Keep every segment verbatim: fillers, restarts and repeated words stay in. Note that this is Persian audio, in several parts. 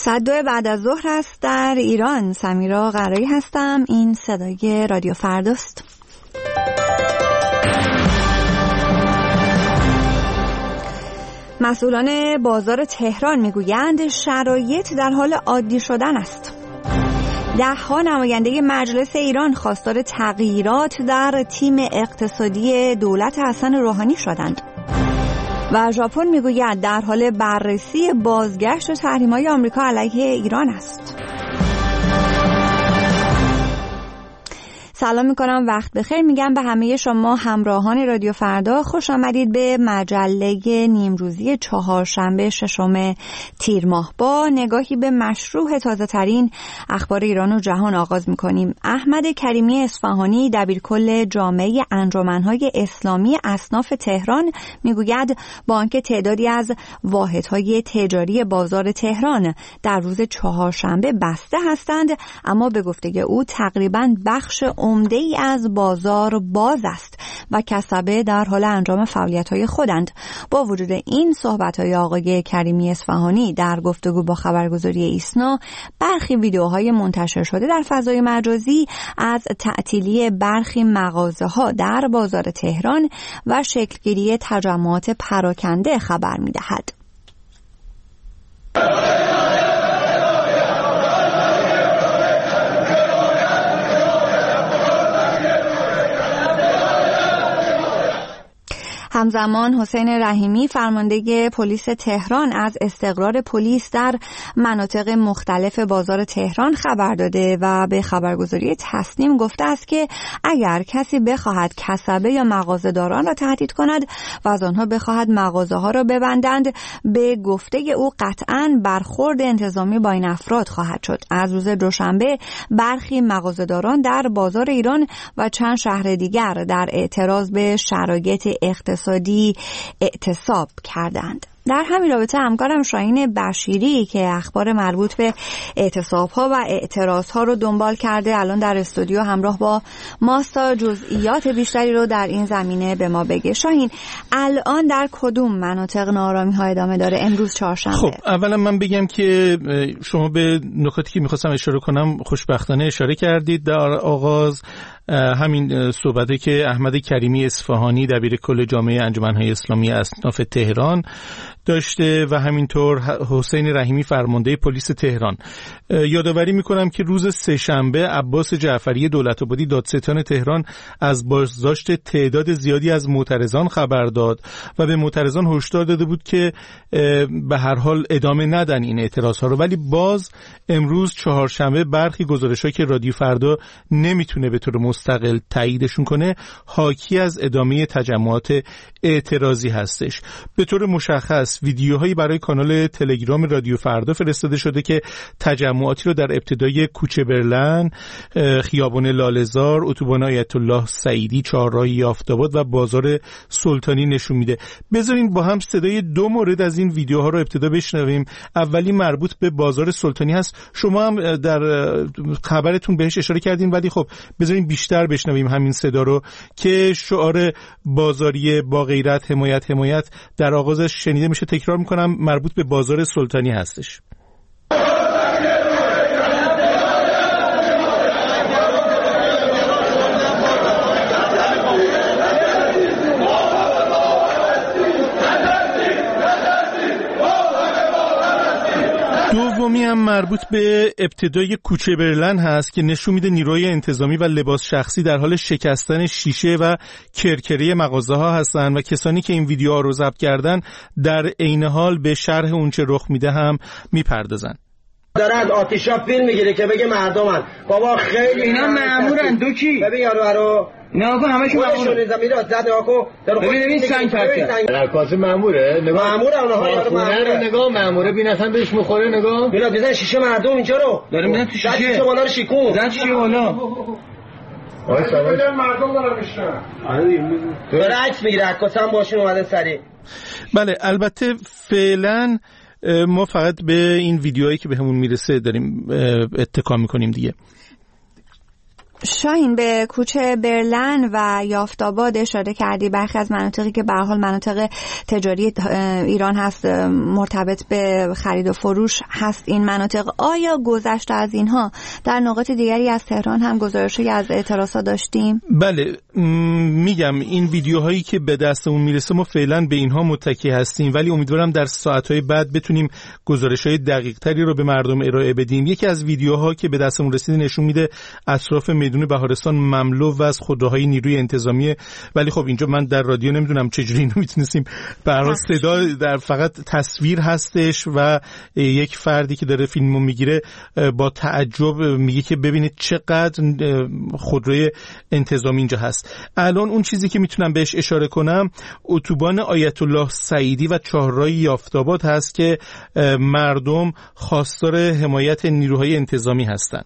ساعت دو بعد از ظهر است در ایران. سمیرا قرایی هستم. این صدای رادیو فرداست. مسئولان بازار تهران میگویند شرایط در حال عادی شدن است. ده ها نماینده مجلس ایران خواستار تغییرات در تیم اقتصادی دولت حسن روحانی شدند. و ژاپن میگوید در حال بررسی بازگشت و تحریم‌های آمریکا علیه ایران است. سلام میکنم، وقت بخیر میگم به همه شما همراهان رادیو فردا. خوش آمدید به مجله نیمروزی چهارشنبه ششم تیر ماه. با نگاهی به مشروع تازه ترین اخبار ایران و جهان آغاز میکنیم. احمد کریمی اصفهانی دبیرکل جامعه انجمنهای اسلامی اصناف تهران میگوید با آنکه تعدادی از واحدهای تجاری بازار تهران در روز چهارشنبه بسته هستند، اما به گفته او تقریباً بخش عمده ای از بازار باز است و کسبه در حال انجام فعالیت‌های خودند. با وجود این صحبت‌های آقای کریمی اصفهانی در گفتگو با خبرگزاری ایسنا، برخی ویدیوهای منتشر شده در فضای مجازی از تعطیلی برخی مغازه‌ها در بازار تهران و شکلگیری تجمعات پراکنده خبر می‌دهد. همزمان حسین رحیمی فرمانده پلیس تهران از استقرار پلیس در مناطق مختلف بازار تهران خبر داده و به خبرگزاری تصنیم گفته است که اگر کسی بخواهد کسبه یا مغازه‌داران را تهدید کند و از آنها بخواهد مغازه ها را ببندند، به گفته او قطعاً برخورد انتظامی با این افراد خواهد شد. از روز دوشنبه برخی مغازه‌داران در بازار ایران و چند شهر دیگر در اعتراض به شرایط اقتصادی اعتصاب کردند. در همین رابطه همکارم شاهین بشیری که اخبار مربوط به اعتصاب‌ها و اعتراض‌ها رو دنبال کرده الان در استودیو همراه با ماست تا جزئیات بیشتری رو در این زمینه به ما بگه. شاهین، الان در کدوم مناطق ناآرامی‌ها ادامه داره امروز چهارشنبه؟ خب اولا من بگم که شما به نکاتی که می‌خواستم اشاره کنم خوشبختانه اشاره کردید در آغاز. همین صحبته که احمد کریمی اصفهانی دبیرکل جامعه انجمنهای اسلامی اصناف تهران داشته و همینطور حسین رحیمی فرمانده پلیس تهران. یادآوری میکنم که روز سه‌شنبه عباس جعفری دولت‌آبادی دادستان تهران از بازداشت تعداد زیادی از معترضان خبر داد و به معترضان هشدار داده بود که به هر حال ادامه ندن این اعتراض‌ها رو. ولی باز امروز چهارشنبه برخی گزارش‌ها که رادیو فردا نمیتونه به طور مستقل تاییدشون کنه حاکی از ادامه تجمعات اعتراضی هستش. به طور مشخص ویدیوهایی برای کانال تلگرام رادیو فردا فرستاده شده که تجمعاتی رو در ابتدای کوچه برلن، خیابان لاله‌زار، اتوبان آیت الله سعیدی، چهارراه یافت‌آباد و بازار سلطانی نشون میده. بذارین با هم صدای دو مورد از این ویدیوها رو ابتدا بشنویم. اولی مربوط به بازار سلطانی هست. شما هم در خبرتون بهش اشاره کردین، ولی خب بذارین بیشتر بشنویم همین صدا رو که شعار بازاری با غیرت حمایت حمایت در آغازش شنیده میشه. تکرار میکنم، مربوط به بازار سلطانی هستش. دومی هم مربوط به ابتدای کوچه برلن هست که نشون میده نیروی انتظامی و لباس شخصی در حال شکستن شیشه و کرکره مغازه ها هستن و کسانی که این ویدیوها رو ضبط کردن در عین حال به شرح اون چه رخ میده هم میپردازن. داره از آتیشا فیلم میگیره که بگه مردمن بابا خیلی اینا مامورن. دو کی ببین یارو رو اینا آقا همشون مامورن. زمین رو زد آقا ببین ببین سنگ کرد. رقاص ماموره. نگاه مامور اونها یارو مامور نگاه ماموره ببین اصلا بهش میخوره. نگاه ببین دیدن شیشه مردم اینجا رو داره میزنه تو شیشه. شیشه بالا رو شیکون زد شیشه بالا. وای سلام مردم دارن میشن. داره عکس میگیره. عکاسم باشون اومده سری. بله البته فعلا ما فقط به این ویدیوهایی که بهمون میرسه داریم اتکا میکنیم دیگه. شاهین به کوچه برلن و یافت‌آباد اشاره کردی، برخی از مناطقی که به هر حال مناطق تجاری ایران هست، مرتبط به خرید و فروش هست این مناطق. آیا گذشته از اینها در نقاط دیگری از تهران هم گزارشی از اعتراضات داشتیم؟ بله، میگم این ویدیوهایی که به دستمون میرسه ما فعلا به اینها متکی هستیم، ولی امیدوارم در ساعت‌های بعد بتونیم گزارش‌های دقیق‌تری رو به مردم ارائه بدیم. یکی از ویدیوها که به دستمون رسید نشون میده اطراف میدون بهارستان مملو از خودروهای نیروی انتظامیه، ولی خب اینجا من در رادیو نمیدونم چجوری اینو میتونستیم، برای صدا در فقط تصویر هستش و یک فردی که داره فیلمو میگیره با تعجب میگه که ببینید چقدر خودروی انتظامی اینجا هست. الان اون چیزی که میتونم بهش اشاره کنم اتوبان آیت الله سعیدی و چهارراه یافت‌آباد هست که مردم خواستار حمایت نیروهای انتظامی هستند.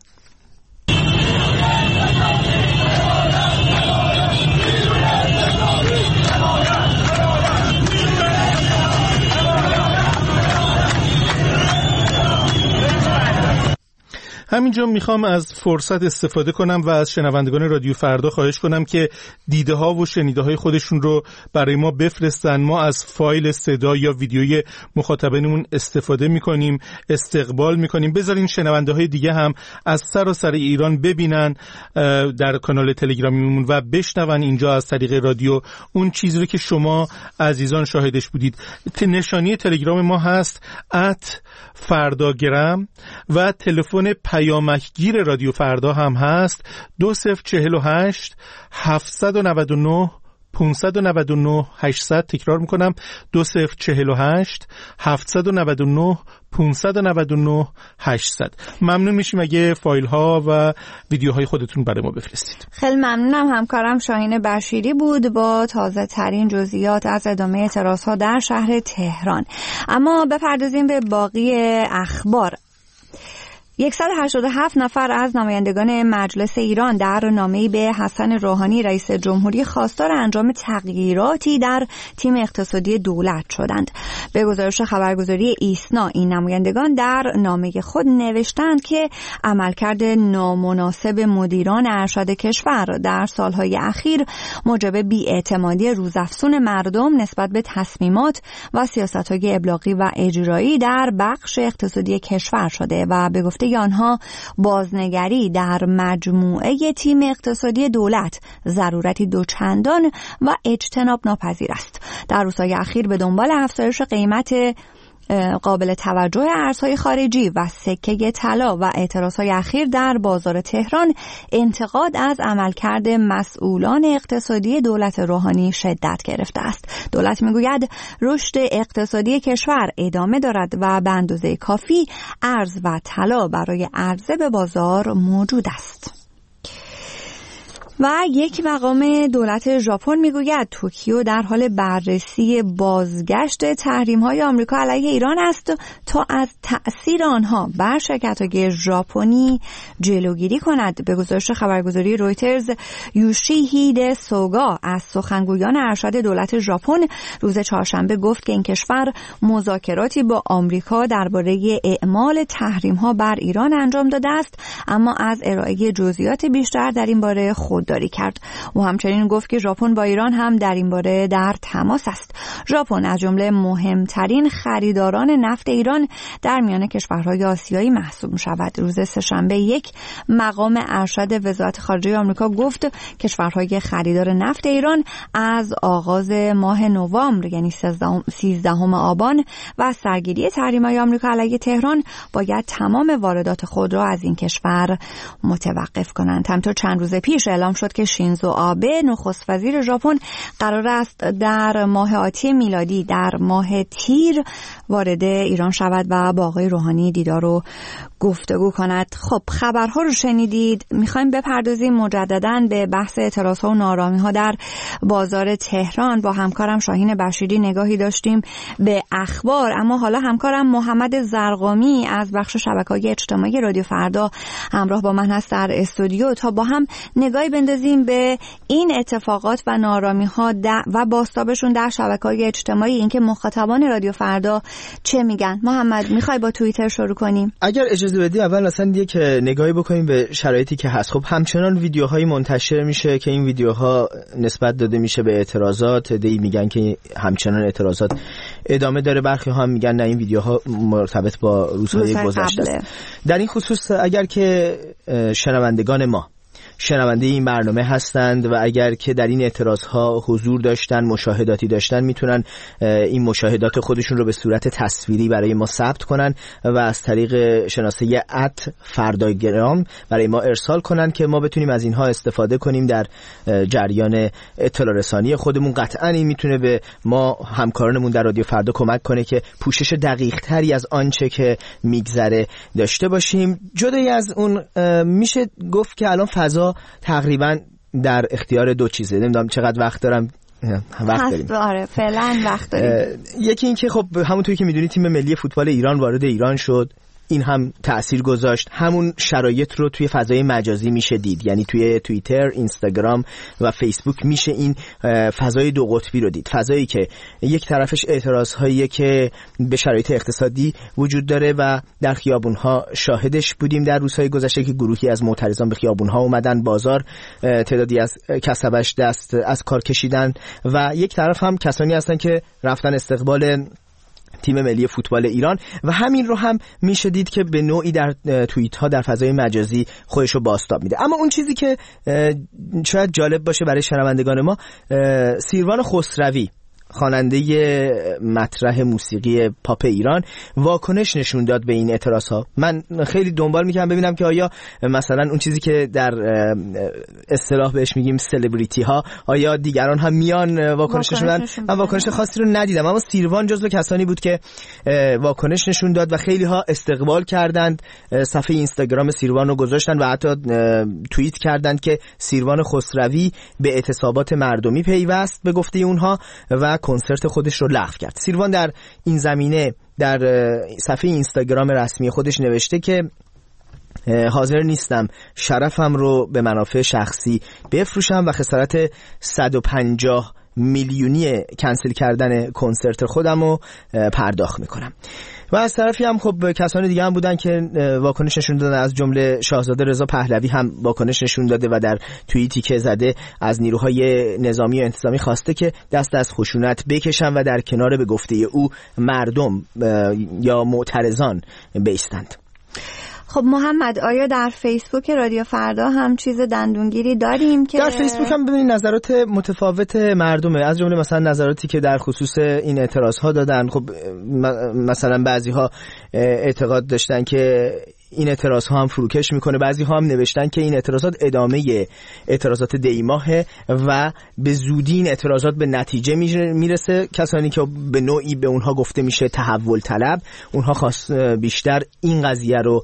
همینجا میخوام از فرصت استفاده کنم و از شنوندگان رادیو فردا خواهش کنم که دیده ها و شنیده های خودشون رو برای ما بفرستن. ما از فایل صدا یا ویدیوی مخاطبینمون استفاده میکنیم، استقبال میکنیم. بذارین شنونده های دیگه هم از سراسر ایران ببینن در کانال تلگرامیمون و بشنون اینجا از طریق رادیو اون چیزی رو که شما عزیزان شاهدش بودید. نشانی تلگرام ما هست ات فرداگرام و تلفن پیامکگیر رادیو فردا هم هست دو صفر چهل و هشت هفتصد و نود و نه پانصد و نود و نه هشتصد. تکرار میکنم دو صفر چهل و هشت هفتصد و نود و نه پانصد و نود و نه هشتصد. ممنون میشیم اگه فایل ها و ویدیوهای خودتون برای ما بفرستید. خیلی ممنونم. همکارم شاهین بشیری بود با تازه ترین جزئیات از ادامه اعتراض ها در شهر تهران. اما بپردازیم به باقی اخبار. صد و هشتاد و هفت نفر از نمایندگان مجلس ایران در نامه‌ای به حسن روحانی رئیس جمهوری خواستار انجام تغییراتی در تیم اقتصادی دولت شدند. به گزارش خبرگزاری ایسنا این نمایندگان در نامه خود نوشتند که عملکرد نامناسب مدیران ارشد کشور در سالهای اخیر موجب بی‌اعتمادی روزافزون مردم نسبت به تصمیمات و سیاست‌های ابلاغی و اجرایی در بخش اقتصادی کشور شده و به گفته آنها بازنگری در مجموعه تیم اقتصادی دولت ضرورتی دوچندان و اجتناب ناپذیر است. در روزهای اخیر به دنبال افزایش قیمت قابل توجه ارزهای خارجی و سکه طلا و اعتراضهای اخیر در بازار تهران، انتقاد از عملکرد مسئولان اقتصادی دولت روحانی شدت گرفته است. دولت میگوید رشد اقتصادی کشور ادامه دارد و به اندازه کافی ارز و طلا برای عرضه به بازار موجود است. و یک مقام دولت ژاپن میگوید توکیو در حال بررسی بازگشت تحریم‌های آمریکا علیه ایران است تا از تأثیر آنها بر شرکت‌های ژاپنی جلوگیری کند. به گزارش خبرگزاری رویترز، یوشیهیده سوگا از سخنگویان ارشد دولت ژاپن روز چهارشنبه گفت که این کشور مذاکراتی با آمریکا درباره اعمال تحریم‌ها بر ایران انجام داده است، اما از ارائه جزئیات بیشتر در این باره خود داری کرد. او همچنین گفت که ژاپن با ایران هم در این باره در تماس است. ژاپن از جمله مهمترین خریداران نفت ایران در میان کشورهای آسیایی محسوب می‌شود. روز سه‌شنبه یک مقام ارشد وزارت خارجه آمریکا گفت کشورهای خریدار نفت ایران از آغاز ماه نوامبر یعنی سیزدهم آبان و سرگیری تحریم‌های آمریکا علیه تهران باید تمام واردات خود را از این کشور متوقف کنند. همینطور چند روز پیش اعلام شد که شینزو آبه نخست وزیر ژاپن قرار است در ماه آتی میلادی در ماه تیر وارد ایران شود و با آقای روحانی دیدار و گفتگو کند. خب خبرها رو شنیدید. میخوایم بپردازیم مجدداً به بحث اعتراضها و ناآرامی‌ها در بازار تهران. با همکارم شاهین بشیری نگاهی داشتیم به اخبار، اما حالا همکارم محمد زرقامی از بخش شبکه‌های اجتماعی رادیو فردا همراه با من هست در استودیو تا با هم نگاهی بندازیم به این اتفاقات و ناآرامی‌ها و بازتابشون در شبکه‌های اجتماعی، اینکه مخاطبان رادیو فردا چه میگن. محمد، میخوای با توییتر شروع کنیم؟ اگر اجازه اجازه بدید اول اصلا یک نگاهی بکنیم به شرایطی که هست. خب همچنان ویدیوهایی منتشر میشه که این ویدیوها نسبت داده میشه به اعتراضات، دی میگن که همچنان اعتراضات ادامه داره، برخی هم میگن نه این ویدیوها مرتبط با روزهای گذشته است. در این خصوص اگر که شنوندگان ما شنونده این برنامه هستند و اگر که در این اعتراضها حضور داشتن، مشاهداتی داشتن، میتونن این مشاهدات خودشون رو به صورت تصویری برای ما ثبت کنن و از طریق شناسه ات فرداگرام برای ما ارسال کنن که ما بتونیم از اینها استفاده کنیم در جریان اطلاع رسانی خودمون. قطعا این میتونه به ما همکارانمون در رادیو فردا کمک کنه که پوشش دقیق تری از آنچه که میگذره داشته باشیم. جدای از اون میشه گفت که الان فضا تقریبا در اختیار دو چیزه. نمیدونم چقدر وقت دارم. وقت داریم. آره فعلا وقت داریم. یکی این که خب همونطوری که میدونید تیم ملی فوتبال ایران وارد ایران شد، این هم تأثیر گذاشت. همون شرایط رو توی فضای مجازی میشه دید، یعنی توی توییتر، اینستاگرام و فیسبوک میشه این فضای دو قطبی رو دید. فضایی که یک طرفش اعتراضهایی که به شرایط اقتصادی وجود داره و در خیابونها شاهدش بودیم در روزهای گذشته که گروهی از معترضان به خیابونها اومدن، بازار تعدادی از کسبش دست از کار کشیدن و یک طرف هم کسانی هستن که رفتن استقبال تیم ملی فوتبال ایران و همین رو هم میشه دید که به نوعی در توییت ها در فضای مجازی خودش رو بازتاب میده. اما اون چیزی که شاید جالب باشه برای شنوندگان ما، سیروان خسروی خواننده مطرح موسیقی پاپ ایران واکنش نشون داد به این اعتراض ها. من خیلی دنبال میکنم ببینم که آیا مثلا اون چیزی که در اصطلاح بهش میگیم سلبریتی ها، آیا دیگران هم میان واکنش نشون بدن. من واکنش خاصی رو ندیدم، اما سیروان جزو کسانی بود که واکنش نشون داد و خیلی ها استقبال کردند، صفحه اینستاگرام سیروان رو گذاشتن و حتی توییت کردند که سیروان خسروی به اعتصابات مردمی پیوست به گفته اونها و کنسرت خودش رو لغو کرد. سیروان در این زمینه در صفحه اینستاگرام رسمی خودش نوشته که حاضر نیستم شرفم رو به منافع شخصی بفروشم و خسارت صد و پنجاه میلیونی کنسل کردن کنسرت خودم رو پرداخت میکنم. و از طرفی هم خب کسان دیگه هم بودن که واکنش نشون دادن، از جمله شاهزاده رضا پهلوی هم واکنش نشون داده و در توییتی که زده از نیروهای نظامی و انتظامی خواسته که دست از خشونت بکشن و در کنار به گفته او مردم یا معترضان بایستند. خب محمد، آیا در فیسبوک رادیو فردا هم چیز دندونگیری داریم که در فیسبوک هم ببینید نظرات متفاوت مردمه، از جمله مثلا نظراتی که در خصوص این اعتراض ها دادن. خب مثلا بعضی ها اعتقاد داشتن که این اعتراض ها هم فروکش میکنه، بعضی ها هم نوشتن که این اعتراضات ادامه اعتراضات دیماهه و به زودی این اعتراضات به نتیجه میرسه. کسانی که به نوعی به اونها گفته میشه تحول طلب، اونها خواست بیشتر این قضیه رو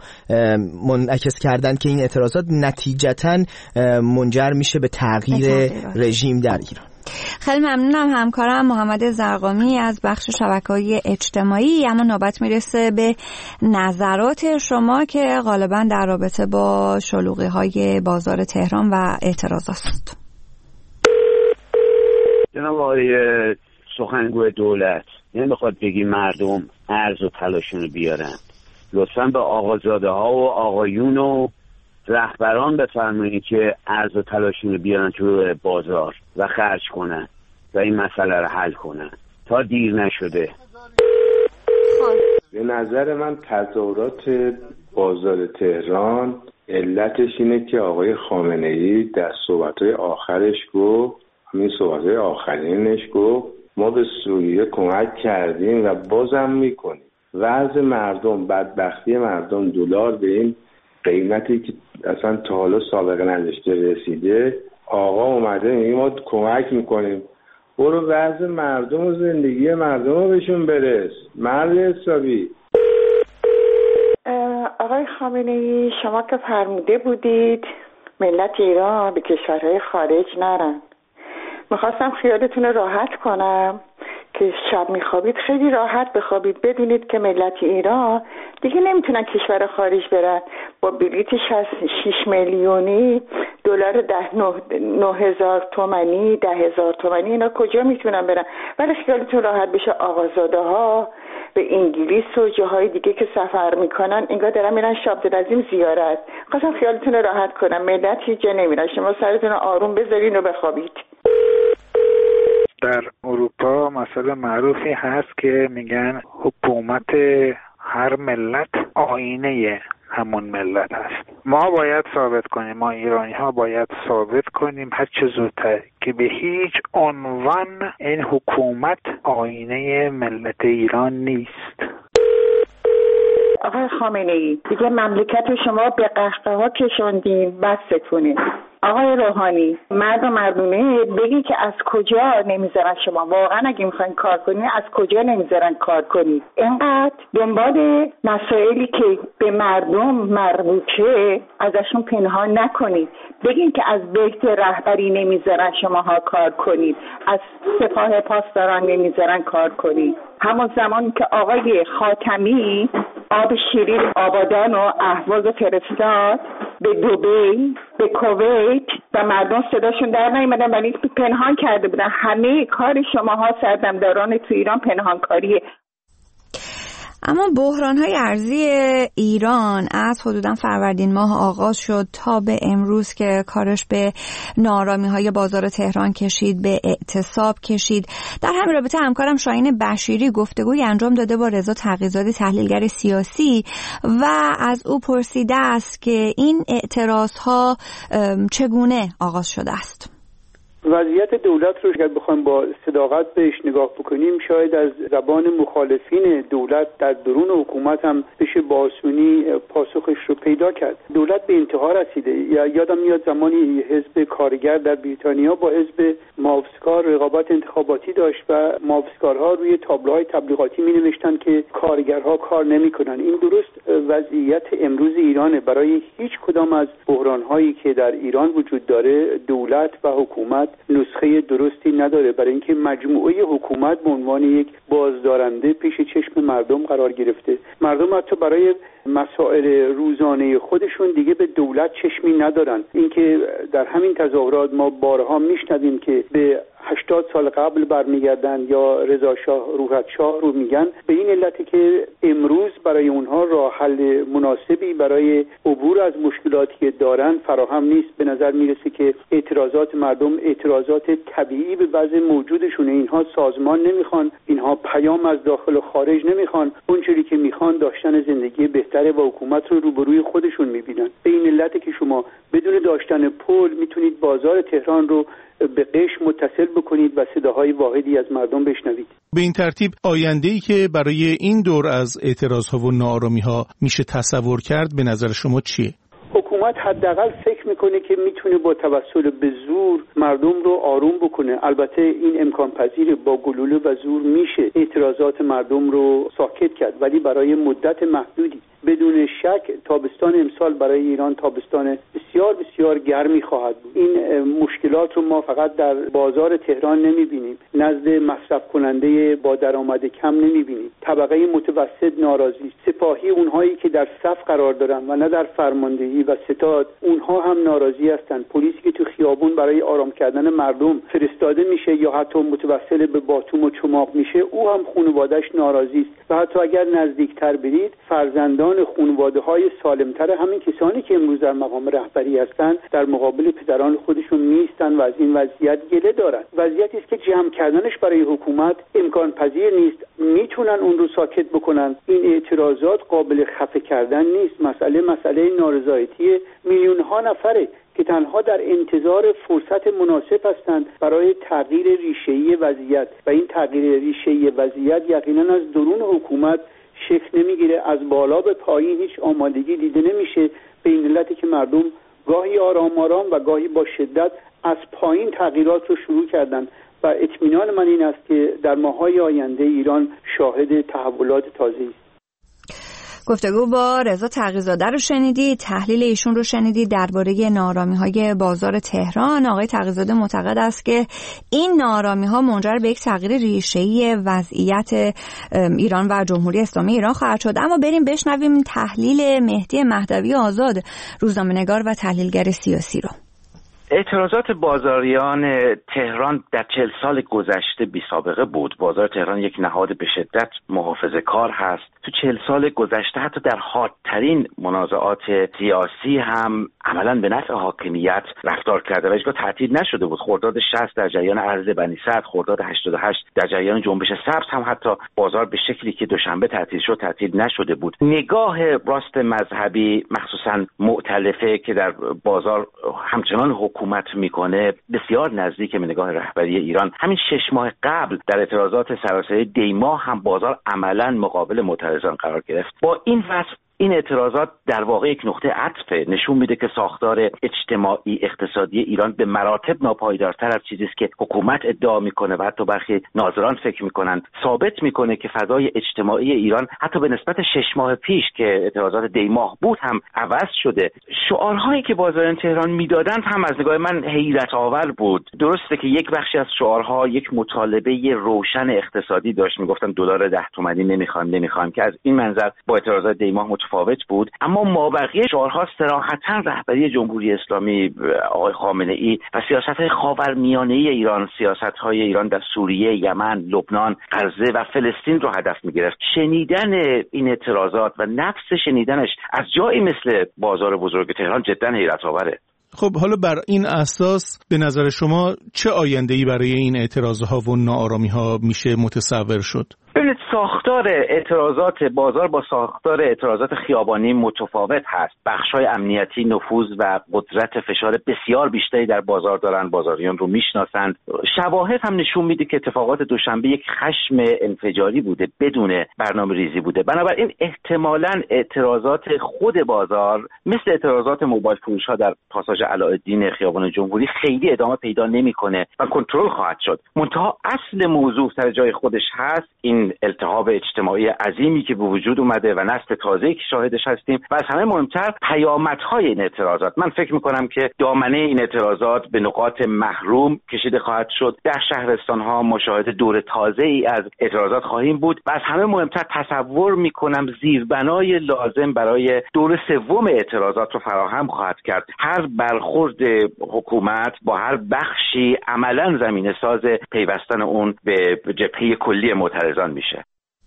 منعکس کردن که این اعتراضات نتیجتاً منجر میشه به تغییر رژیم در ایران. خیلی ممنونم همکارم محمد زرقامی از بخش شبکه‌های اجتماعی. اما نوبت میرسه به نظرات شما که غالبا در رابطه با شلوغی‌های بازار تهران و اعتراضات. جناب آقای سخنگوی دولت، نمیخواد بگی مردم ارز و تلاشونو بیارن، لطفاً به آقازاده ها و آقایون و رهبران بفرمایید که ارز و تلاشونو بیارن تو بازار و خرج کنن و این مسئله رو حل کنن تا دیر نشده. به نظر من تظاهرات بازار تهران علتش اینه که آقای خامنه‌ای در صحبت‌های آخرش گفت، همین صحبت‌های آخرینش گفت ما به سوریه کمک کردیم و بازم میکنیم. وضع مردم، بدبختی مردم، دلار به این قیمتی که اصلا تا حالا سابقه نداشته رسیده. آقا اومده میگه ما کمک میکنیم، برو وضع مردم و زندگی مردم رو بهشون برس، مرد حسابی. آقای خامنه‌ای، شما که فرموده بودید ملت ایران به کشورهای خارج نرن، میخواستم خیالتون رو راحت کنم که شب میخوابید خیلی راحت بخوابید، بدونید که ملت ایران دیگه نمیتونن کشور خارج برن. با بلیت شش میلیونی دلار ده نه هزار تومانی ده هزار تومانی اینا کجا میتونن برن؟ ولی خیالتون راحت بشه آقازاده ها به انگلیس و جاهای دیگه که سفر میکنن انگار دارن میرن شابدالعظیم زیارت. خواستم خیالتون رو راحت کنم، ملت هیچ جا نمیرن، شما سرتون رو آروم بذارین و بخوابید. در اروپا مسئله معروفی هست که میگن حکومت هر ملت آینه همون ملت هست. ما باید ثابت کنیم، ما ایرانی ها باید ثابت کنیم هر چه زودتر که به هیچ عنوان این حکومت آینه ملت ایران نیست. آقای خامنه ای، دیگه مملکت شما به قهقه ها کشوندین، بستونه. آقای روحانی، مرد و مردونه بگی که از کجا نمیذارن شما، واقعا اگه میخواین کار کنید از کجا نمیذارن کار کنید. اینقدر دنبال مسائلی که به مردم مربوطه ازشون پنهان نکنید. بگین که از بهت رهبری نمیذارن شماها کار کنید، از سپاه پاسداران نمیذارن کار کنید. همون زمانی که آقای خاتمی آب شیرین آبادان و اهواز فرستاد به دبی، به کویت و مردم صداشون در نیامدن ولی پنهان کرده بودن. همه کار شماها سردمداران تو ایران پنهانکاریه. اما بحران‌های ارزی ایران از حدوداً فروردین ماه آغاز شد تا به امروز که کارش به ناآرامی‌های بازار تهران کشید، به اعتصاب کشید. در همین رابطه همکارم شاهین بشیری گفتگوی انجام داده با رضا تقی‌زاده، تحلیلگر سیاسی، و از او پرسیده است که این اعتراض‌ها چگونه آغاز شده است. وضعیت دولت رو اگر بخوایم با صداقت بهش نگاه بکنیم، شاید از زبان مخالفین دولت در درون حکومت هم بشه با آسونی پاسخش رو پیدا کرد. دولت به انتها رسیده. یادم میاد زمانی حزب کارگر در بریتانیا با حزب محافظه‌کار رقابت انتخاباتی داشت و محافظه‌کارها روی تابلوهای تبلیغاتی می نوشتن که کارگرها کار نمی‌کنن. این درست وضعیت امروز ایرانه. برای هیچ کدام از بحران‌هایی که در ایران وجود داره دولت و حکومت نسخه درستی نداره، برای اینکه مجموعه حکومت به عنوان یک بازدارنده پیش چشم مردم قرار گرفته. مردم حتی برای مسائل روزانه خودشون دیگه به دولت چشمی ندارن. اینکه در همین تظاهرات ما بارها میشنویم که به هشتاد سال قبل برمیگردن یا رضا شاه روحت شاه رو میگن، به این علته که امروز برای اونها راه حل مناسبی برای عبور از مشکلاتی که دارن فراهم نیست. به نظر میرسه که اعتراضات مردم اعتراضات طبیعی به وضع موجودشونه. اینها سازمان نمیخوان، اینها پیام از داخل و خارج نمیخوان، اونجوری که میخوان داشتن زندگی بهتره و حکومت رو روبروی خودشون میبینن. به این علته که شما بدون داشتن پل میتونید بازار تهران رو به قش متصل بکنید و صداهای واحدی از مردم بشنوید. به این ترتیب آینده‌ای که برای این دور از اعتراض‌ها و ناآرامی‌ها میشه تصور کرد به نظر شما چیه؟ حکومت حداقل فکر میکنه که میتونه با توسل به زور مردم رو آروم بکنه. البته این امکان پذیره، با گلوله و زور میشه اعتراضات مردم رو ساکت کرد، ولی برای مدت محدودی. بدون شک تابستان امسال برای ایران تابستان بسیار بسیار گرمی خواهد بود. این مشکلات رو ما فقط در بازار تهران نمیبینیم، نزد مصرف کننده با درآمد کم نمیبینیم. طبقه متوسط ناراضی، سپاهی اونهایی که در صف قرار دارن و نه در فرماندهی و ستاد، اونها هم ناراضی هستند. پلیسی که تو خیابون برای آرام کردن مردم فرستاده میشه یا حتی متوسل به باتوم و چماق میشه، او هم خانواده‌اش ناراضی است. و حتی اگر نزدیکتر برید، فرزندان خانواده‌های سالمتر همین کسانی که امروز در مقام رهبری هستند در مقابل پدران خودشون نیستن و از این وضعیت گله دارن. وضعیتی است که جمع کردنش برای حکومت امکان پذیر نیست. میتونن اون رو ساکت بکنن. این اعتراضات قابل خفه کردن نیست. مسئله مسئله نارضایتی میلیون ها نفره که تنها در انتظار فرصت مناسب هستند برای تغییر ریشه‌ای وضعیت، و این تغییر ریشه‌ای وضعیت یقینا از درون حکومت شکل نمیگیره. از بالا به پایین هیچ آمادگی دیده نمیشه، به این علتی که مردم گاهی آرام آرام و گاهی با شدت از پایین تغییرات رو شروع کردن و اطمینان من این است که در ماه‌های آینده ایران شاهد تحولات تازه‌ای است. گفتگو با رضا تقی‌زاده رو شنیدید، تحلیل ایشون رو شنیدید درباره ناآرامی‌های بازار تهران. آقای تقی‌زاده معتقد است که این ناآرامی‌ها منجر به یک تغییر ریشه‌ای وضعیت ایران و جمهوری اسلامی ایران خواهد شد. اما بریم بشنویم تحلیل مهدی مهدوی آزاد، روزنامه‌نگار و تحلیلگر سیاسی رو. اعتراضات بازاریان تهران در چهل سال گذشته بی سابقه بود. بازار تهران یک نهاد به شدت محافظه‌کار هست. تو چهل سال گذشته حتی در حادترین منازعات سیاسی هم عملاً به نفع حاکمیت رفتار کرده و هیچگاه تعطیل نشده بود. خرداد شصت در جریان ارز بنی صدر، خرداد هشتاد و هشت در جریان جنبش سبز هم حتی بازار به شکلی که دوشنبه تعطیل شد تعطیل نشده بود. نگاه راست مذهبی مخصوصاً مؤتلفه که در بازار همچنان حکومت میکنه بسیار نزدیک به نگاه رهبری ایران. همین شش ماه قبل در اعتراضات سراسری دیماه هم بازار عملاً مقابل معترضان قرار گرفت. با این وصف این اعتراضات در واقع یک نقطه عطفه، نشون میده که ساختار اجتماعی اقتصادی ایران به مراتب ناپایدارتر از چیزی است که حکومت ادعا میکنه و حتی برخی ناظران فکر میکنند. ثابت میکنه که فضای اجتماعی ایران حتی به نسبت شش ماه پیش که اعتراضات دیماه بود هم عوض شده. شعارهایی که بازاران تهران میدادند هم از نگاه من حیرت آور بود. درسته که یک بخشی از شعارها یک مطالبه روشن اقتصادی داشت، میگفتن دلار ده تومانی نمیخوایم نمیخوایم که از این منظر با اعتراضات دیماه متفاوت بود. اما مابقی شعارها صراحتاً رهبری جمهوری اسلامی آقای خامنه‌ای و سیاست‌های خاورمیانه‌ای ایران، سیاست‌های ایران در سوریه، یمن، لبنان، غزه و فلسطین رو هدف می‌گرفت. شنیدن این اعتراضات و نفس شنیدنش از جایی مثل بازار بزرگ تهران جداً حیرت‌آوره. خب حالا بر این اساس به نظر شما چه آینده‌ای برای این اعتراضها و ناآرامی‌ها میشه متصور شد؟ ببینید ساختار اعتراضات بازار با ساختار اعتراضات خیابانی متفاوت هست. بخش‌های امنیتی نفوذ و قدرت فشار بسیار بیشتری در بازار دارن، بازاریان رو میشناسند. شواهد هم نشون میده که اتفاقات دوشنبه یک خشم انفجاری بوده، بدون برنامه ریزی بوده. بنابراین احتمالاً اعتراضات خود بازار مثل اعتراضات موبایل فروش‌ها در پاساژ علاءالدین خیابان جمهوری خیلی ادامه پیدا نمی‌کنه و کنترل خواهد شد. منتها اصل موضوع سر جای خودش هست، این التهاب اجتماعی عظیمی که به وجود اومده و نسل تازه‌ای که شاهدش هستیم و از همه مهمتر پیامدهای این اعتراضات. من فکر می‌کنم که دامنه این اعتراضات به نقاط محروم کشیده خواهد شد. در شهرستان‌ها مشاهده دور تازه‌ای از اعتراضات خواهیم بود و از همه مهمتر تصور می‌کنم زیربنای لازم برای دور سوم اعتراضات رو فراهم خواهد کرد. هر برخورد حکومت با هر بخشی عملاً زمینه‌ساز پیوستن اون به جبهه کلی معترضان میشه.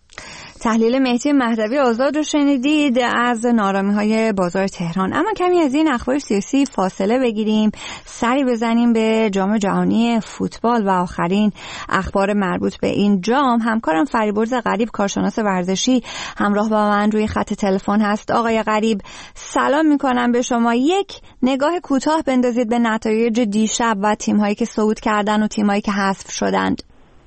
تحلیل مهدی مهدوی آزاد رو شنیدید از ناآرامی‌های بازار تهران. اما کمی از این اخبار سیاسی فاصله بگیریم، سری بزنیم به جام جهانی فوتبال و آخرین اخبار مربوط به این جام. همکارم فریبرز غریب کارشناس ورزشی همراه با من روی خط تلفن هست. آقای غریب سلام می‌کنم به شما. یک نگاه کوتاه بندازید به نتایج دیشب و تیم‌هایی که صعود کردن و تیم‌هایی که حذف شدند.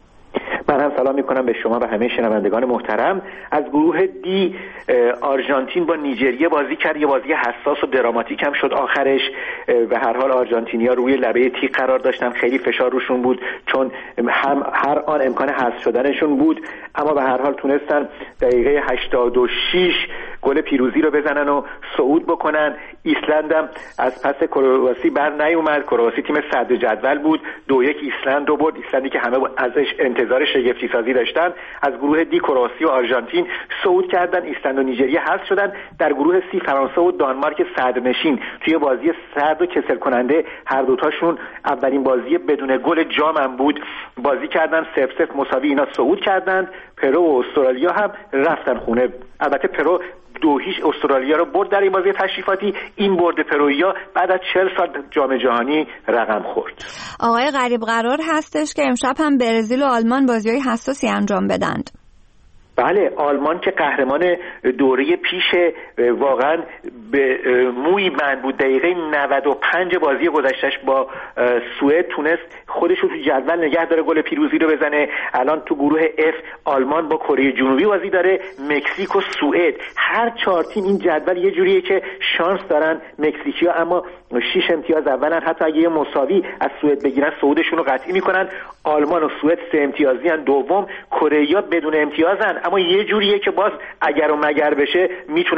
من هم سلام میکنم به شما و همه شنوندگان محترم. از گروه دی آرژانتین با نیجریه بازی کرد، یه بازی حساس و دراماتیک هم شد آخرش. به هر حال آرژانتینیا روی لبه تیغ قرار داشتن، خیلی فشار روشون بود چون هم هر آن امکان حذف شدنشون بود، اما به هر حال تونستن دقیقه هشتاد و شش گل پیروزی رو بزنن و صعود بکنن. ایسلند هم از پس کرواسی بر نیومد. کرواسی تیم صدر جدول بود، دو یک ایسلند رو برد. ایسلندی که همه ازش انتظار شگفتی سازی داشتن. از گروه دی کرواسی و آرژانتین صعود کردن، ایسلند و نیجریه حذف شدن. در گروه سی فرانسه و دانمارک صدرنشین توی بازی سرد و کسل کننده، هر دوتاشون اولین بازی بدون گل جام هم بود، بازی کردن، سف سف مساوی اینا صعود کردند. پرو و استرالیا هم رفتن خونه. البته پرو دو هیچ استرالیا رو برد در این بازی تشریفاتی. این برد پرویا بعد از چهل سال جام جهانی رقم خورد. آقای غریب قرار هستش که امشب هم برزیل و آلمان بازی‌های حساسی انجام بدند. بله، آلمان که قهرمان دوره پیش واقعا به موی بند بود. دقیقه نود و پنج بازی گذشتهش با سوئد تونست خودش رو تو جدول نگه داره، گل پیروزی رو بزنه. الان تو گروه اف آلمان با کره جنوبی بازی داره، مکزیک و سوئد. هر چهار تیم این جدول یه جوریه که شانس دارن مکزیکی‌ها، اما شش امتیاز اولن. حتی اگه یه مساوی از سوئد بگیرن صعودشون رو قطعی میکنن. آلمان و سوئد سه امتیازی ان، دوم. کره‌ها بدون امتیازن، اما یه جوریه که باز اگر و مگر بشه میتونن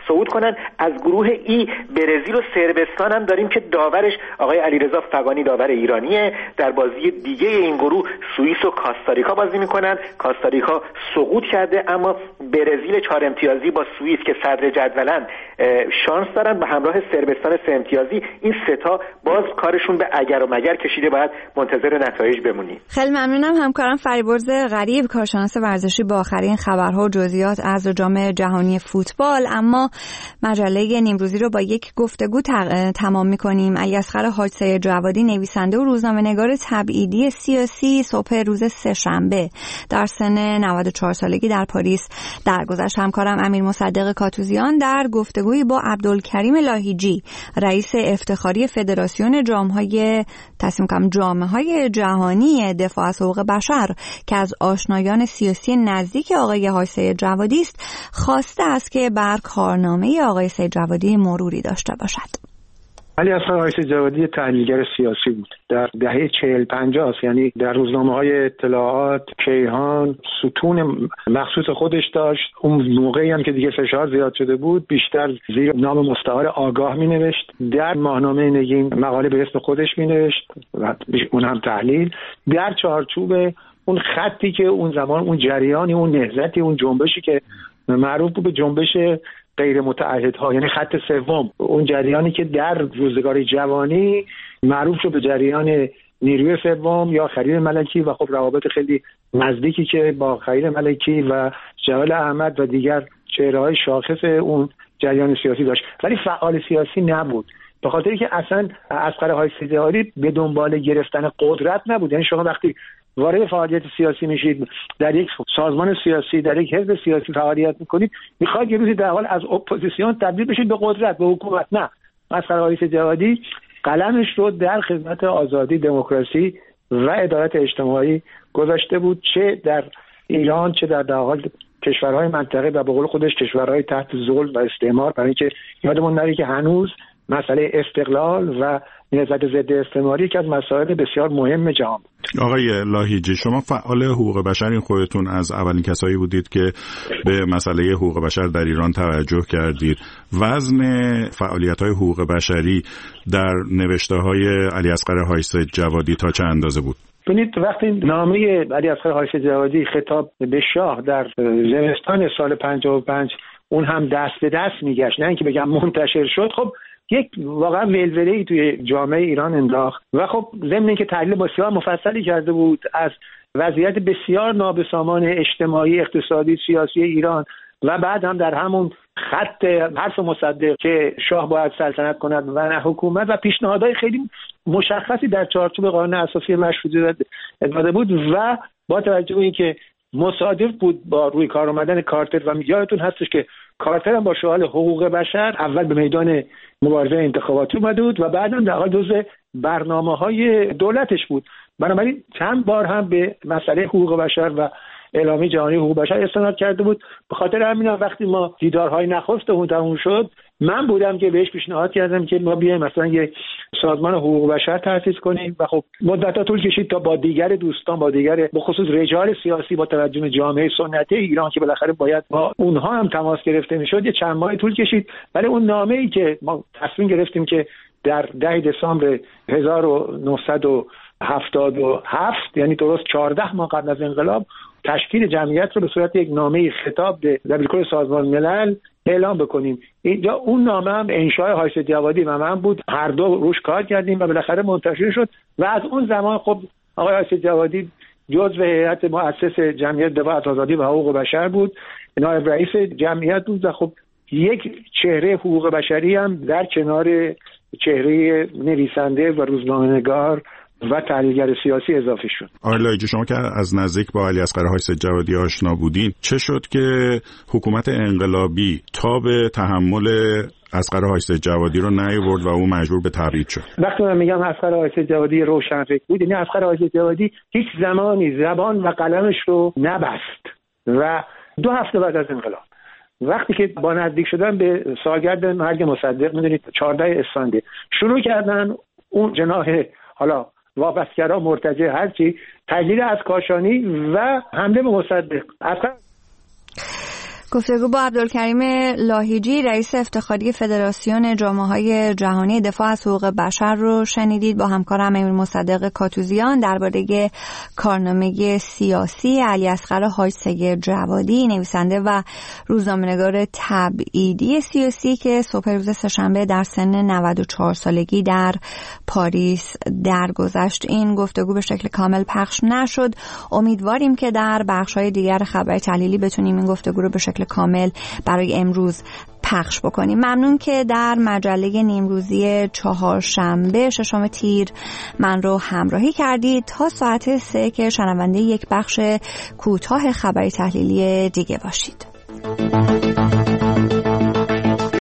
صعود کنن. از گروه ای برزیل و صربستان هم داریم که داورش آقای علیرضا فغانی داور ایرانیه. در بازی دیگه این گروه سوئیس و کاستاریکا بازی میکنن. کاستاریکا سقوط کرده، اما برزیل چهار امتیازی با سوئیس که صدر جدولن شانس دارن به همراه صربستان سه امتیازی. این سه تا باز کارشون به اگر و مگر کشیده، باید منتظر نتایج بمونیم. خیلی ممنونم همکارم فریبرز غریب، کارشناس ورزشی، با آخرین خبرها و جزئیات از جام جهانی فوتبال. اما مجله نیمروزی رو با یک گفتگو تمام می‌کنیم. علیاصغر حاج سید جوادی، نویسنده و روزنامه‌نگار تبعیدی سیاسی، صبح روز سه‌شنبه در سن نود و چهار سالگی در پاریس درگذشت. همکارم امیر مصدق کاتوزیان در گفتگویی با عبدالکریم لاهیجی، رئیس افتخاری فدراسیون جام‌های تصمیم کم جامعه‌های جهانی دفاع از حقوق بشر که از آشنایان سیاسی نزدیک آقای حاج سید جوادی است، خواسته است که بر کارنامه آقای سید جوادی مروری داشته باشد. علیاصغر حاج سید جوادی تحلیلگر سیاسی بود. در دهه چهل پنجاه، یعنی در روزنامه‌های اطلاعات کیهان ستون مخصوص خودش داشت. اون موقعی هم که دیگه فشار زیاد شده بود، بیشتر زیر نام مستعار آگاه می‌نوشت. در ماهنامه نگین مقاله به اسم خودش می‌نوشت و اون هم تحلیل در چارچوب اون خطی که اون زمان، اون جریانی، اون نهضتی، اون جنبشی که معروف بود به جنبش غیر متعهدها، یعنی خط سوم، اون جریانی که در روزگار جوانی معروف شد به جریان نیروی سوم یا خلیل ملکی و خب روابط خیلی نزدیکی که با خلیل ملکی و جلال احمد و دیگر چهره‌های شاخص اون جریان سیاسی داشت، ولی فعال سیاسی نبود، به خاطری که اصلا اصغر حاج سید جوادی به دنبال گرفتن قدرت نبود. یعنی شما وقتی وارد فعالیت سیاسی میشید، در یک سازمان سیاسی، در یک حزب سیاسی فعالیت میکنید، میخواید یه روزی در حال از اپوزیسیون تبدیل بشید به قدرت، به حکومت. نه، اصغر حاج سید جوادی قلمش رو در خدمت آزادی، دموکراسی و عدالت اجتماعی گذاشته بود، چه در ایران چه در در حال کشورهای منطقه و به قول خودش کشورهای تحت ظلم و استعمار. برای اینکه یادمون نره که هنوز مسئله استقلال و نهضت ضد استعماری که از مسائل بسیار مهم جهان بود. آقای لاهیجی، شما فعال حقوق بشر، خودتون از اولین کسایی بودید که به مسئله حقوق بشر در ایران توجه کردید. وزن فعالیت‌های حقوق بشری در نوشته‌های علیاصغر حاج سید جوادی تا چه اندازه بود؟ ببینید، وقتی نامه علیاصغر حاج سید جوادی خطاب به شاه در زمستان سال پنجاه و پنج اون هم دست به دست میگشت، نه اینکه بگم منتشر شد، خب یک واقعا ولوله‌ای توی جامعه ایران انداخت و خب ضمن اینکه تحلیل بسیار مفصلی کرده بود از وضعیت بسیار نابسامان اجتماعی، اقتصادی، سیاسی ایران و بعد هم در همون خط حرف مصدق که شاه باید سلطنت کند و نه حکومت و پیشنهادهای خیلی مشخصی در چارچوب قانون اساسی مشروطیت داده بود و با توجه به اینکه مصادف بود با روی کار آمدن کارتر و یادتون هستش که کارتر هم با شعار حقوق بشر اول به میدان مبارزه انتخاباتی اومده بود و بعدم در حال جزء برنامه‌های دولتش بود. بنابراین چند بار هم به مسئله حقوق بشر و اعلامیه جهانی حقوق بشر استناد کرده بود. به خاطر همین وقتی ما دیدارهای نخستمون تموم شد، من بودم که بهش پیشنهاد کردم که ما بیایم مثلا یک سازمان حقوق بشر تأسیس کنیم و خب مدت‌ها طول کشید تا با دیگر دوستان، با دیگر به خصوص رجال سیاسی با توجه به جامعه سنتی ایران که بالاخره باید با اونها هم تماس گرفته میشد، یه چند ماه طول کشید. ولی اون نامه‌ای که ما تصمیم گرفتیم که در ده دسامبر هزار و نهصد و هفتاد و هفت، یعنی درست چهارده ماه قبل از انقلاب، تشکیل جمعیت رو به صورت یک نامه خطاب به دبیرکل سازمان ملل اعلام بکنیم. اینجا اون نامه هم انشای حاج سید جوادی و من بود، هر دو روش کار کردیم و بالاخره منتشر شد و از اون زمان خب آقای حاج سید جوادی جزو هیئت مؤسس جمعیت دفاع از آزادی و حقوق بشر بود، نایب رئیس جمعیت بود و خب یک چهره حقوق بشری هم در کنار چهره نویسنده و روزنامه‌نگار و تحلیلگر سیاسی اضافه شد. آقای لاهیجی، شما که از نزدیک با علیاصغر حاج سید جوادی آشنا بودین، چه شد که حکومت انقلابی تا به تحمل اصغر حاج سید جوادی رو نیاورد و او مجبور به تبعید شد؟ وقتی من میگم اصغر حاج سید جوادی روشنفکر بود، یعنی اصغر حاج سید جوادی هیچ زمانی زبان و قلمش رو نبست و دو هفته بعد از انقلاب وقتی که با نزدیک شدن به سالگرد مرگ مصدق، میدونید چهاردهم اسفند، شروع کردن اون جناح حالا وابستگرا، مرتجع، هرچی، تجدید از کاشانی و حمله به مصدق. اصلا گفتگو با عبدالکریم لاهیجی رئیس افتخاری فدراسیون جامعه‌های جهانی دفاع از حقوق بشر رو شنیدید با همکارم امیر مصدق کاتوزیان درباره کارنامه سیاسی علیاصغر حاج سید جوادی، نویسنده و روزنامه‌نگار تبعیدی سیاسی که صبح روز سه‌شنبه در سن نود و چهار سالگی در پاریس درگذشت. این گفتگو به شکل کامل پخش نشد. امیدواریم که در بخش‌های دیگر خبر تحلیلی بتونیم این گفتگو رو به شکل کامل برای امروز پخش بکنیم. ممنون که در مجله نیمروزی چهارشنبه ششم تیر من رو همراهی کردید. تا ساعت سه که شنونده یک بخش کوتاه خبری تحلیلی دیگه باشید.